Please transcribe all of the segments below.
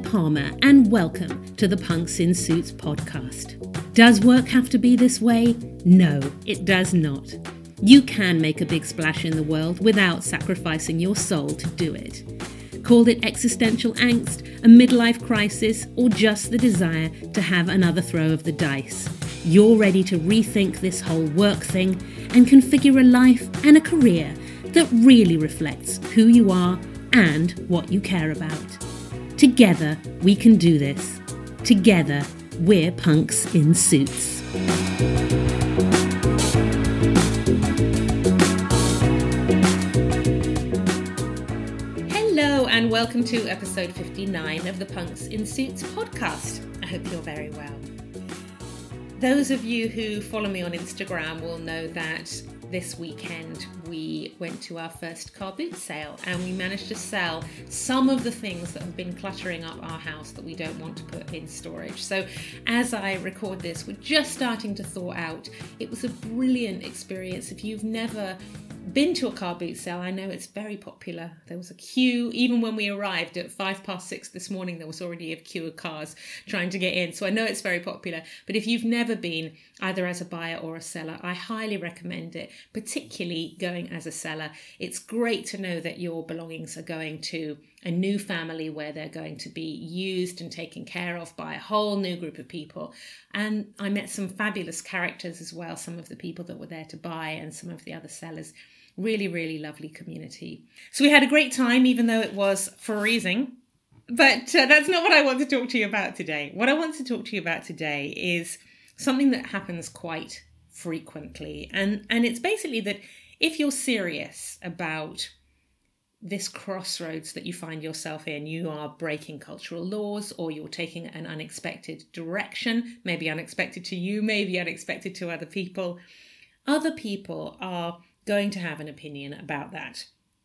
Palmer and welcome to the Punks in Suits podcast. Does work have to be this way? No, it does not. You can make a big splash in the world without sacrificing your soul to do it. Call it existential angst, a midlife crisis, or just the desire to have another throw of the dice. You're ready to rethink this whole work thing and configure a life and a career that really reflects who you are and what you care about. Together, we can do this. Together, we're Punks in Suits. Hello and welcome to episode 59 of the Punks in Suits podcast. I hope you're very well. Those of you who follow me on Instagram will know that this weekend we went to our first car boot sale and we managed to sell some of the things that have been cluttering up our house that we don't want to put in storage. So as I record this, we're just starting to thaw out. It was a brilliant experience. If you've never been to a car boot sale, I know it's very popular. There was a queue. Even when we arrived at 6:05 this morning, there was already a queue of cars trying to get in. So I know it's very popular. But if you've never been, either as a buyer or a seller, I highly recommend it, particularly going as a seller. It's great to know that your belongings are going to a new family where they're going to be used and taken care of by a whole new group of people. And I met some fabulous characters as well, some of the people that were there to buy and some of the other sellers. Really, really lovely community. So we had a great time, even though it was freezing. But that's not what I want to talk to you about today. What I want to talk to you about today is something that happens quite frequently. And it's basically that if you're serious about this crossroads that you find yourself in, you are breaking cultural laws or you're taking an unexpected direction, maybe unexpected to you, maybe unexpected to other people. Other people are going to have an opinion about that.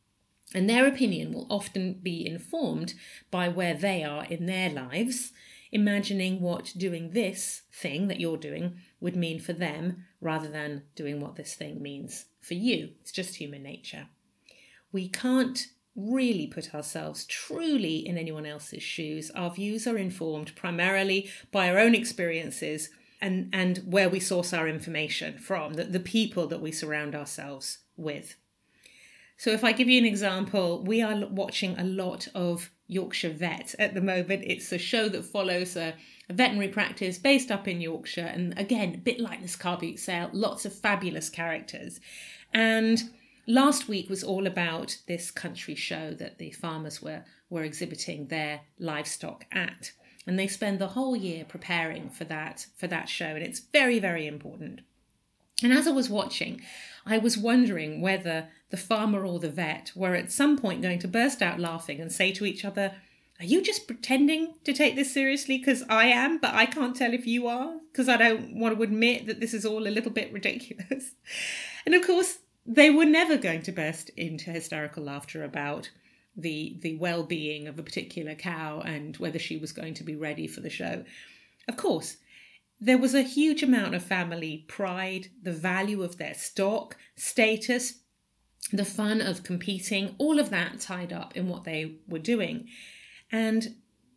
And their opinion will often be informed by where they are in their lives, imagining what doing this thing that you're doing would mean for them rather than doing what this thing means for you. It's just human nature. We can't really put ourselves truly in anyone else's shoes. Our views are informed primarily by our own experiences and where we source our information from, the people that we surround ourselves with. So if I give you an example, we are watching a lot of Yorkshire Vet at the moment. It's a show that follows a veterinary practice based up in Yorkshire. And again, a bit like this car boot sale, lots of fabulous characters. And last week was all about this country show that the farmers were exhibiting their livestock at. And they spend the whole year preparing for that show. And it's very, very important. And as I was watching, I was wondering whether the farmer or the vet were at some point going to burst out laughing and say to each other, "Are you just pretending to take this seriously? Because I am, but I can't tell if you are, because I don't want to admit that this is all a little bit ridiculous." And of course, they were never going to burst into hysterical laughter about the well-being of a particular cow and whether she was going to be ready for the show. Of course, there was a huge amount of family pride, the value of their stock, status, the fun of competing, all of that tied up in what they were doing. And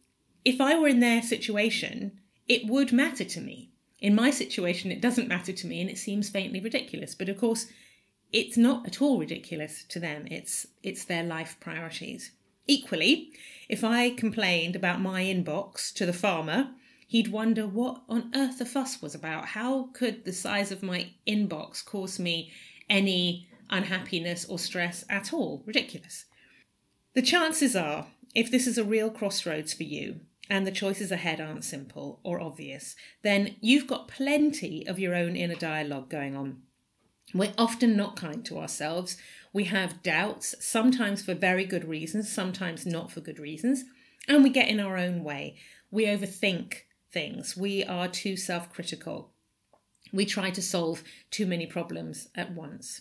if I were in their situation, it would matter to me. In my situation, it doesn't matter to me and it seems faintly ridiculous. But of course, it's not at all ridiculous to them. It's their life priorities. Equally, if I complained about my inbox to the farmer, he'd wonder what on earth the fuss was about. How could the size of my inbox cause me any unhappiness or stress at all? Ridiculous. The chances are, if this is a real crossroads for you and the choices ahead aren't simple or obvious, then you've got plenty of your own inner dialogue going on. We're often not kind to ourselves. We have doubts, sometimes for very good reasons, sometimes not for good reasons, and we get in our own way. We overthink things. We are too self-critical. We try to solve too many problems at once.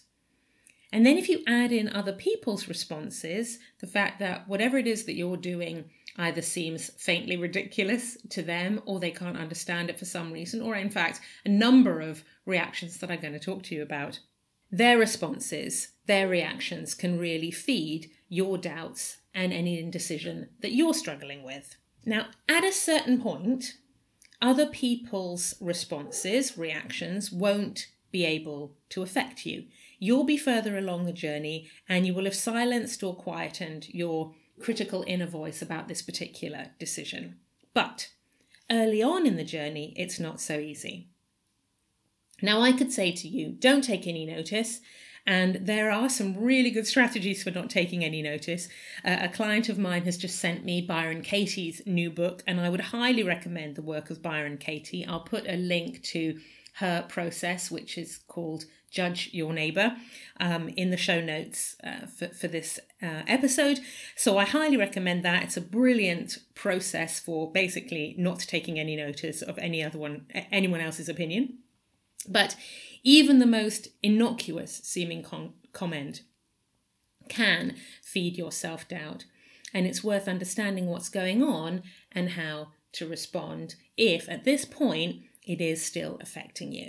And then if you add in other people's responses, the fact that whatever it is that you're doing either seems faintly ridiculous to them or they can't understand it for some reason, or in fact, a number of reactions that I'm going to talk to you about. Their responses, their reactions can really feed your doubts and any indecision that you're struggling with. Now, at a certain point, other people's responses, reactions, won't be able to affect you. You'll be further along the journey and you will have silenced or quietened your critical inner voice about this particular decision. But early on in the journey, it's not so easy. Now, I could say to you, don't take any notice. And there are some really good strategies for not taking any notice. A client of mine has just sent me Byron Katie's new book, and I would highly recommend the work of Byron Katie. I'll put a link to her process, which is called Judge Your Neighbor, in the show notes for this episode. So I highly recommend that. It's a brilliant process for basically not taking any notice of anyone else's opinion. But even the most innocuous seeming comment can feed your self-doubt. And it's worth understanding what's going on and how to respond if at this point it is still affecting you.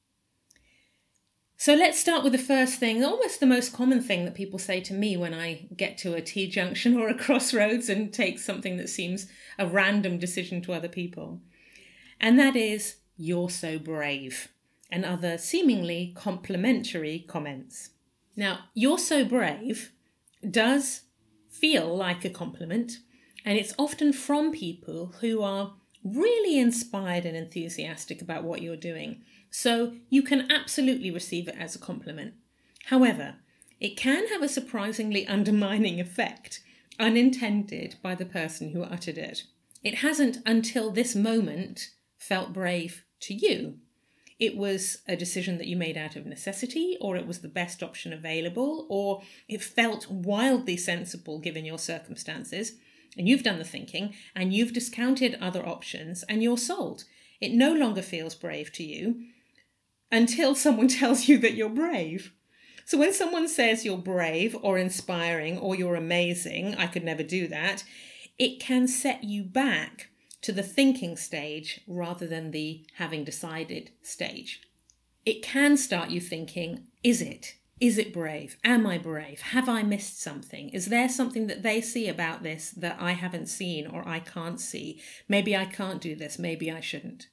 So let's start with the first thing, almost the most common thing that people say to me when I get to a T-junction or a crossroads and take something that seems a random decision to other people. And that is, "You're so brave," and other seemingly complimentary comments. Now, "You're so brave" does feel like a compliment, and it's often from people who are really inspired and enthusiastic about what you're doing. So you can absolutely receive it as a compliment. However, it can have a surprisingly undermining effect, unintended by the person who uttered it. It hasn't until this moment felt brave to you. It was a decision that you made out of necessity, or it was the best option available, or it felt wildly sensible given your circumstances, and you've done the thinking, and you've discounted other options, and you're sold. It no longer feels brave to you until someone tells you that you're brave. So when someone says you're brave or inspiring or you're amazing, "I could never do that," it can set you back to the thinking stage rather than the having decided stage. It can start you thinking, is it brave? Am I brave? Have I missed something? Is there something that they see about this that I haven't seen or I can't see? Maybe I can't do this. Maybe I shouldn't.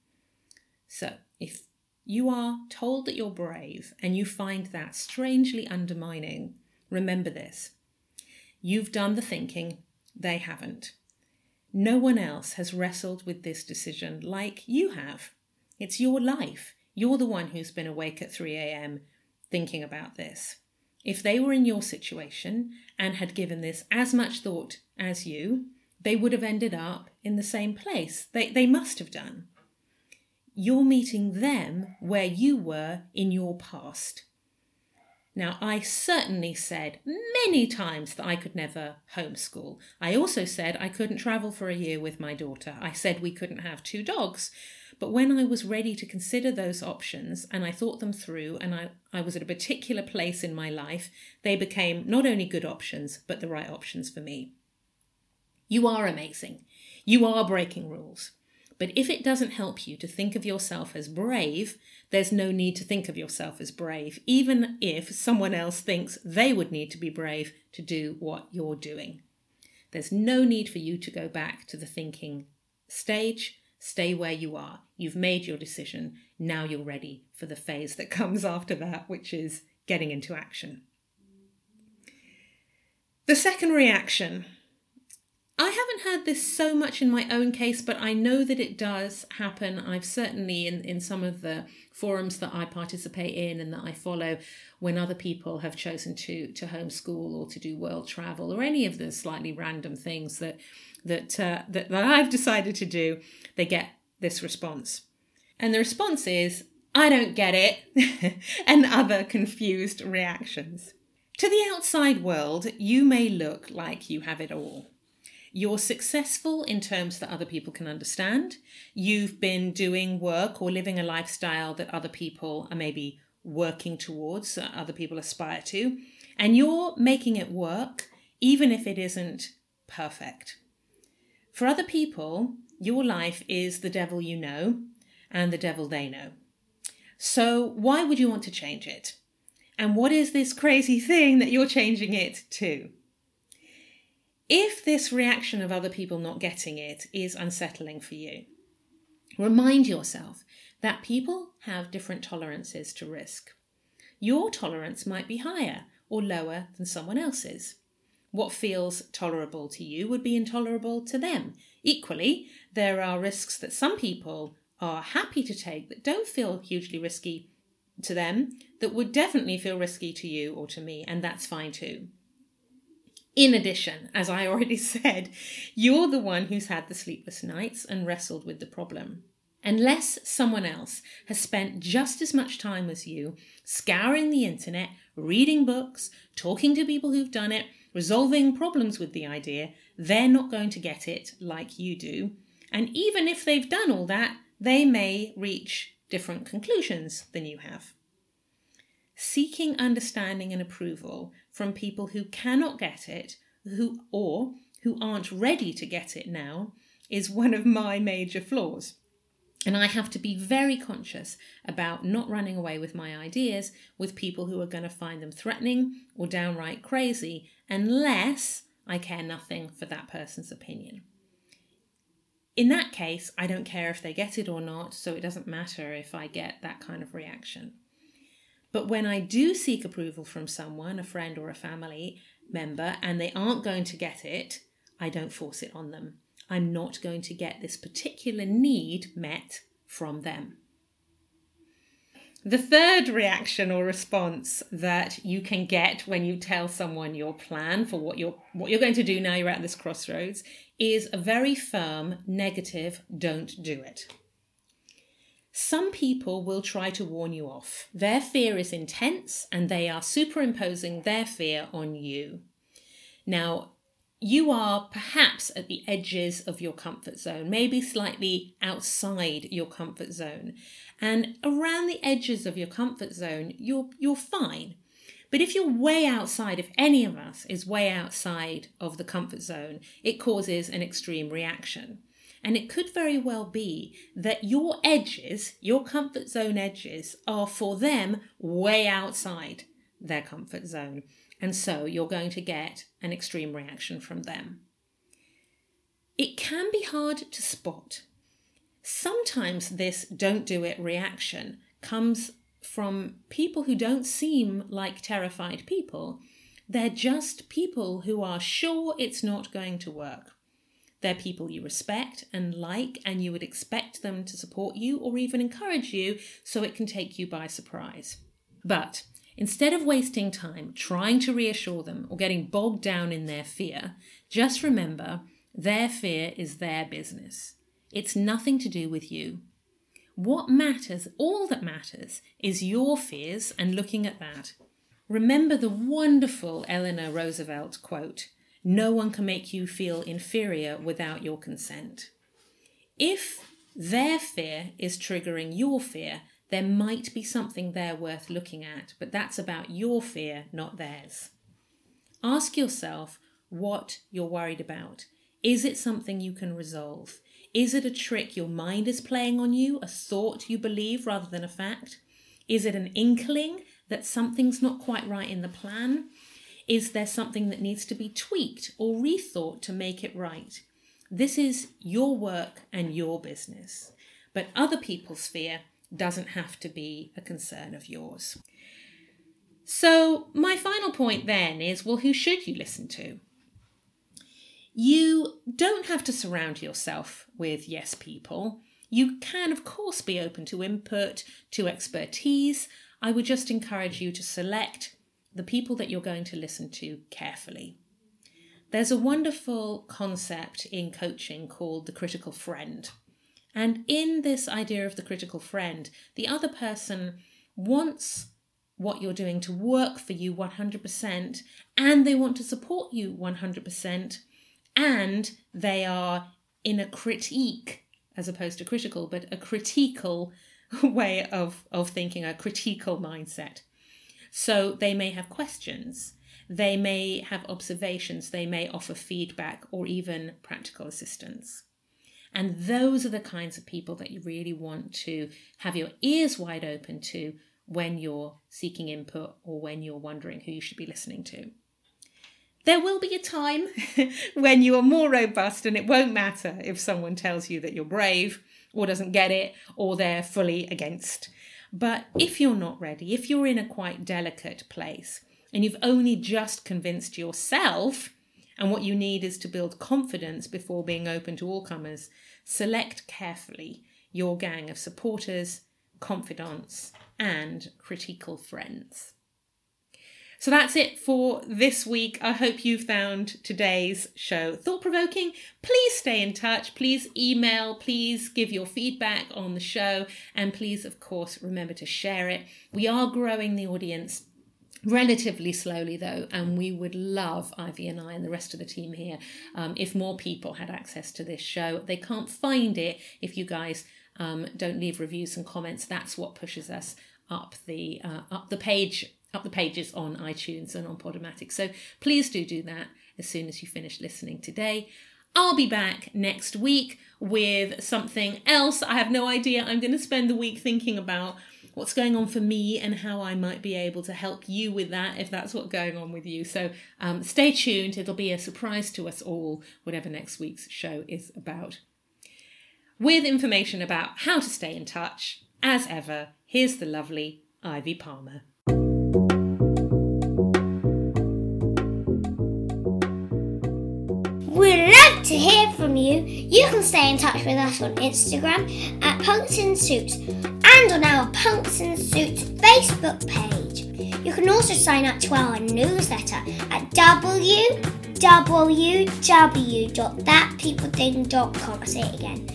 So if you are told that you're brave and you find that strangely undermining, remember this. You've done the thinking, they haven't. No one else has wrestled with this decision like you have. It's your life. You're the one who's been awake at 3 a.m. thinking about this. If they were in your situation and had given this as much thought as you, they would have ended up in the same place. They must have done. You're meeting them where you were in your past. Now, I certainly said many times that I could never homeschool. I also said I couldn't travel for a year with my daughter. I said we couldn't have 2 dogs. But when I was ready to consider those options and I thought them through and I was at a particular place in my life, they became not only good options, but the right options for me. You are amazing. You are breaking rules. But if it doesn't help you to think of yourself as brave, there's no need to think of yourself as brave, even if someone else thinks they would need to be brave to do what you're doing. There's no need for you to go back to the thinking stage. Stay where you are. You've made your decision. Now you're ready for the phase that comes after that, which is getting into action. The second reaction. I haven't heard this so much in my own case, but I know that it does happen. I've certainly, in some of the forums that I participate in and that I follow, when other people have chosen to homeschool or to do world travel or any of the slightly random things that I've decided to do, they get this response. And the response is, "I don't get it," and other confused reactions. To the outside world, you may look like you have it all. You're successful in terms that other people can understand. You've been doing work or living a lifestyle that other people are maybe working towards, other people aspire to, and you're making it work, even if it isn't perfect. For other people, your life is the devil you know and the devil they know. So why would you want to change it? And what is this crazy thing that you're changing it to? If this reaction of other people not getting it is unsettling for you, remind yourself that people have different tolerances to risk. Your tolerance might be higher or lower than someone else's. What feels tolerable to you would be intolerable to them. Equally, there are risks that some people are happy to take that don't feel hugely risky to them, that would definitely feel risky to you or to me, and that's fine too. In addition, as I already said, you're the one who's had the sleepless nights and wrestled with the problem. Unless someone else has spent just as much time as you scouring the internet, reading books, talking to people who've done it, resolving problems with the idea, they're not going to get it like you do. And even if they've done all that, they may reach different conclusions than you have. Seeking understanding and approval from people who cannot get it, who aren't ready to get it now, is one of my major flaws. And I have to be very conscious about not running away with my ideas with people who are going to find them threatening or downright crazy, unless I care nothing for that person's opinion. In that case, I don't care if they get it or not, so it doesn't matter if I get that kind of reaction. But when I do seek approval from someone, a friend or a family member, and they aren't going to get it, I don't force it on them. I'm not going to get this particular need met from them. The third reaction or response that you can get when you tell someone your plan for what you're going to do now you're at this crossroads is a very firm, negative, don't do it. Some people will try to warn you off. Their fear is intense and they are superimposing their fear on you. Now, you are perhaps at the edges of your comfort zone, maybe slightly outside your comfort zone. And around the edges of your comfort zone, you're fine. But if you're way outside, if any of us is way outside of the comfort zone, it causes an extreme reaction. And it could very well be that your edges, your comfort zone edges, are for them way outside their comfort zone. And so you're going to get an extreme reaction from them. It can be hard to spot. Sometimes this don't do it reaction comes from people who don't seem like terrified people. They're just people who are sure it's not going to work. They're people you respect and like, and you would expect them to support you or even encourage you, so it can take you by surprise. But instead of wasting time trying to reassure them or getting bogged down in their fear, just remember their fear is their business. It's nothing to do with you. What matters, all that matters, is your fears and looking at that. Remember the wonderful Eleanor Roosevelt quote, "No one can make you feel inferior without your consent." If their fear is triggering your fear, there might be something there worth looking at, but that's about your fear, not theirs. Ask yourself what you're worried about. Is it something you can resolve? Is it a trick your mind is playing on you, a thought you believe rather than a fact? Is it an inkling that something's not quite right in the plan? Is there something that needs to be tweaked or rethought to make it right? This is your work and your business, but other people's fear doesn't have to be a concern of yours. So my final point then is, well, who should you listen to? You don't have to surround yourself with yes people. You can, of course, be open to input, to expertise. I would just encourage you to select the people that you're going to listen to carefully. There's a wonderful concept in coaching called the critical friend. And in this idea of the critical friend, the other person wants what you're doing to work for you 100%, and they want to support you 100%, and they are in a critique, as opposed to critical, but a critical way of thinking, a critical mindset. So they may have questions, they may have observations, they may offer feedback or even practical assistance. And those are the kinds of people that you really want to have your ears wide open to when you're seeking input or when you're wondering who you should be listening to. There will be a time when you are more robust, and it won't matter if someone tells you that you're brave or doesn't get it or they're fully against. But if you're not ready, if you're in a quite delicate place and you've only just convinced yourself, and what you need is to build confidence before being open to all comers, select carefully your gang of supporters, confidants, and critical friends. So that's it for this week. I hope you found today's show thought-provoking. Please stay in touch. Please email. Please give your feedback on the show. And please, of course, remember to share it. We are growing the audience relatively slowly, though, and we would love, Ivy and I and the rest of the team here, if more people had access to this show. They can't find it if you guys don't leave reviews and comments. That's what pushes us up the pages on iTunes and on Podomatic. So please do that as soon as you finish listening today. I'll be back next week with something else. I have no idea. I'm going to spend the week thinking about what's going on for me and how I might be able to help you with that, if that's what's going on with you. So stay tuned. It'll be a surprise to us all, whatever next week's show is about. With information about how to stay in touch, as ever, here's the lovely Ivy Palmer. We'd love to hear from you. You can stay in touch with us on Instagram at Punks in Suits and on our Punks in Suits Facebook page. You can also sign up to our newsletter at www.thatpeoplething.com. I'll say it again.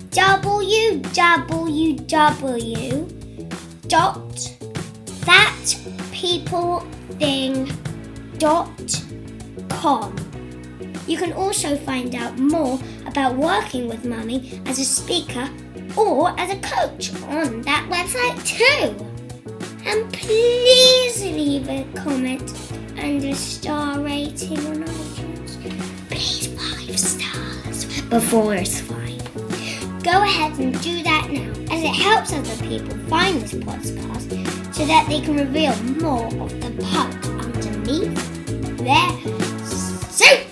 www.thatpeoplething.com. You can also find out more about working with Mummy as a speaker or as a coach on that website too. And please leave a comment and a star rating on iTunes. Please 5 stars before it's fine. Go ahead and do that now, as it helps other people find this podcast so that they can reveal more of the punk underneath their suit.